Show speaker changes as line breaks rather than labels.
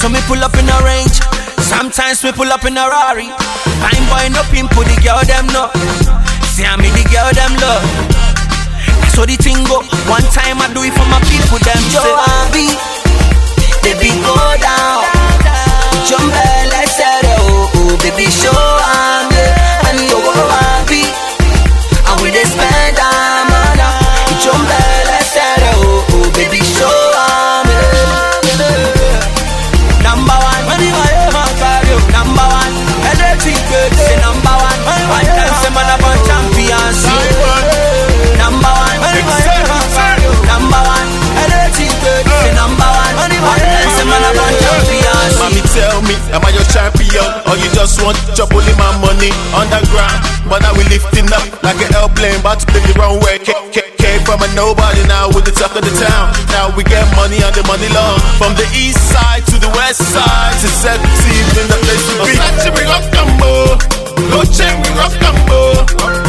So me pull up in a range. Sometimes we pull up in a Rari. Fine boy no pimp, put the girl them no. See me the girl them love. That's how the thing go. One time I do it for my people them. Joe baby go down. Jump let's say oh baby show me. And you go happy. And we dey spend time on her. Jump let's say oh baby show me. Number one, money number one, electric say number one. One time say man about champions. Number one, number one, electric say number one. One time say man about champions.
Mommy tell me, am I your champion? Or you just want to chop only my money underground? But now we lifting up like an airplane, about to play the wrong way. Came from a nobody, now with the talk of the town. Now we get money on the money long. From the east side to the west side, to 17 in the place to be. Go check me rock combo.